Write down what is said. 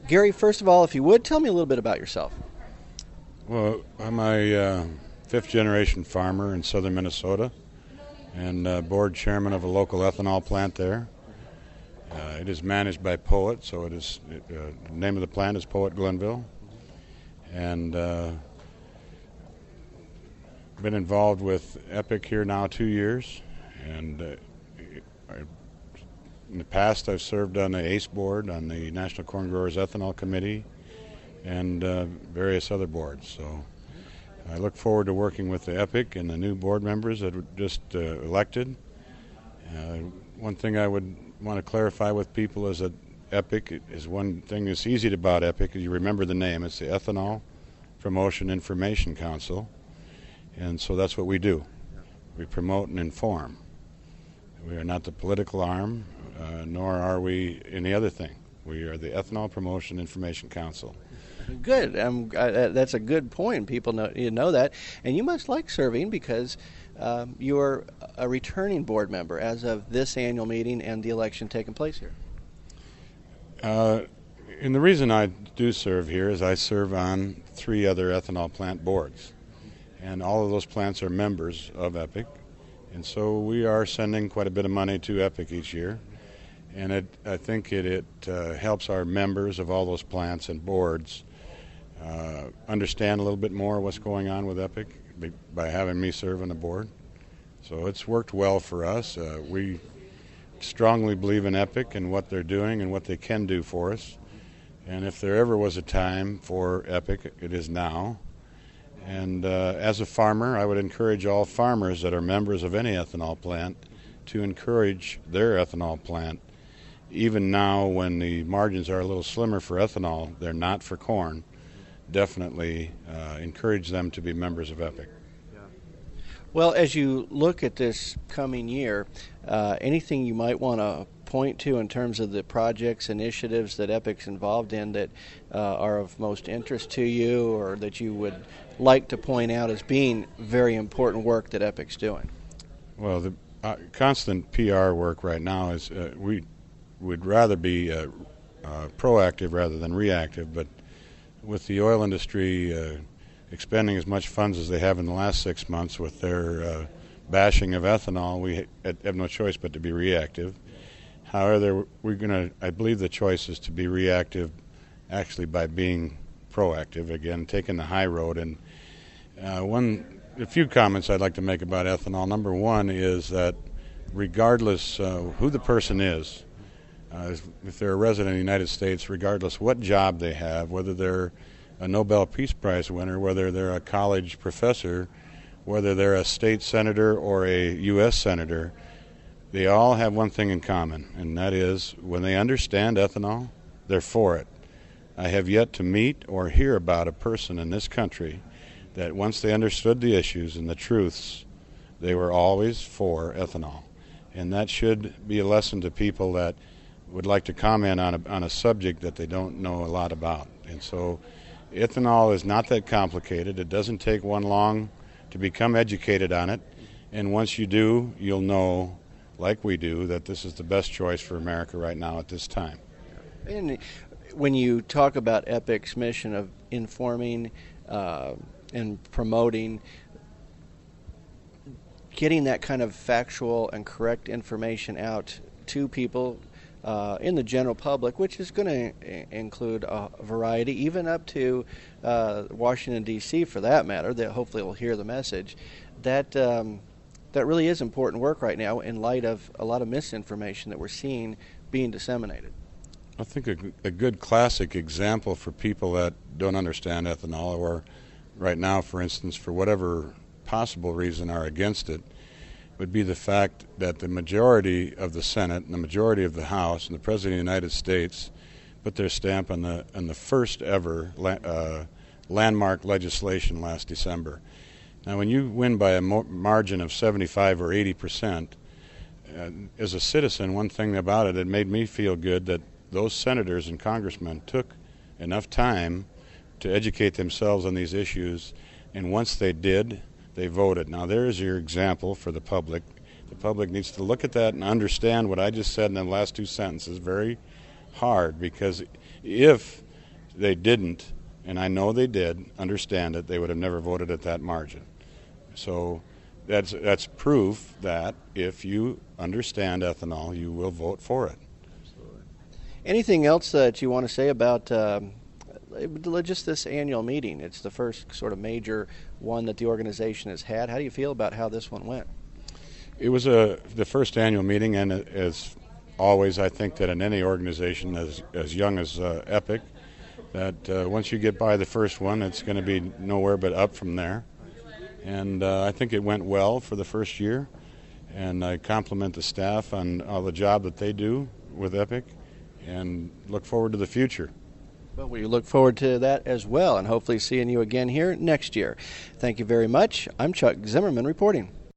Gary, first of all, if you would, tell me a little bit about yourself. Well, I'm a fifth-generation farmer in southern Minnesota and board chairman of a local ethanol plant there. It is managed by Poet, so the name of the plant is Poet Glenville. And been involved with EPIC here now 2 years. And in the past, I've served on the ACE board, on the National Corn Growers Ethanol Committee, and various other boards. So I look forward to working with the EPIC and the new board members that were just elected. One thing I would want to clarify with people is that EPIC is one thing that's easy about EPIC. You remember the name. It's the Ethanol Promotion Information Council. And so that's what we do. We promote and inform. We are not the political arm, nor are we any other thing. We are the Ethanol Promotion Information Council. Good. That's a good point. People know that. And you must like serving because you're a returning board member as of this annual meeting and the election taking place here. And the reason I do serve here is I serve on 3 other ethanol plant boards. And all of those plants are members of EPIC. And so we are sending quite a bit of money to EPIC each year. And I think it helps our members of all those plants and boards understand a little bit more what's going on with EPIC by having me serve on the board. So it's worked well for us. We strongly believe in EPIC and what they're doing and what they can do for us. And if there ever was a time for EPIC, it is now. And as a farmer, I would encourage all farmers that are members of any ethanol plant to encourage their ethanol plant. Even now when the margins are a little slimmer for ethanol, they're not for corn, definitely encourage them to be members of EPIC. Well, as you look at this coming year, anything you might want to point to in terms of the projects, initiatives that EPIC's involved in that are of most interest to you or that you would like to point out as being very important work that EPIC's doing? Well, the constant PR work right now is we would rather be proactive rather than reactive, but with the oil industry expending as much funds as they have in the last 6 months with their bashing of ethanol, we have no choice but to be reactive. However, I believe the choice is to be reactive actually by being proactive, again, taking the high road. And a few comments I'd like to make about ethanol. Number one is that regardless who the person is, if they're a resident of the United States, regardless what job they have, whether they're a Nobel Peace Prize winner, whether they're a college professor, whether they're a state senator or a U.S. senator, they all have one thing in common, and that is when they understand ethanol, they're for it. I have yet to meet or hear about a person in this country that once they understood the issues and the truths, they were always for ethanol. And that should be a lesson to people that would like to comment on a subject that they don't know a lot about. And so ethanol is not that complicated. It doesn't take one long to become educated on it. And once you do, you'll know, like we do, that this is the best choice for America right now at this time. And when you talk about EPIC's mission of informing and promoting, getting that kind of factual and correct information out to people in the general public, which is going to include a variety, even up to Washington, D.C. for that matter, that hopefully will hear the message, that really is important work right now in light of a lot of misinformation that we're seeing being disseminated. I think a good classic example for people that don't understand ethanol or right now, for instance, for whatever possible reason are against it, would be the fact that the majority of the Senate and the majority of the House and the President of the United States put their stamp on the first ever landmark legislation last December. Now, when you win by a margin of 75 or 80%, as a citizen, one thing about it, it made me feel good that those senators and congressmen took enough time to educate themselves on these issues, and once they did, they voted. Now, there's your example for the public. The public needs to look at that and understand what I just said in the last 2 sentences very hard, because if they didn't, and I know they did, understand it, they would have never voted at that margin. So that's proof that if you understand ethanol, you will vote for it. Absolutely. Anything else that you want to say about just this annual meeting? It's the first sort of major one that the organization has had. How do you feel about how this one went? It was the first annual meeting, and as always, I think that in any organization as young as EPIC, that once you get by the first one, it's going to be nowhere but up from there. And I think it went well for the first year, and I compliment the staff on all the job that they do with EPIC, and look forward to the future. Well, we look forward to that as well, and hopefully seeing you again here next year. Thank you very much. I'm Chuck Zimmerman reporting.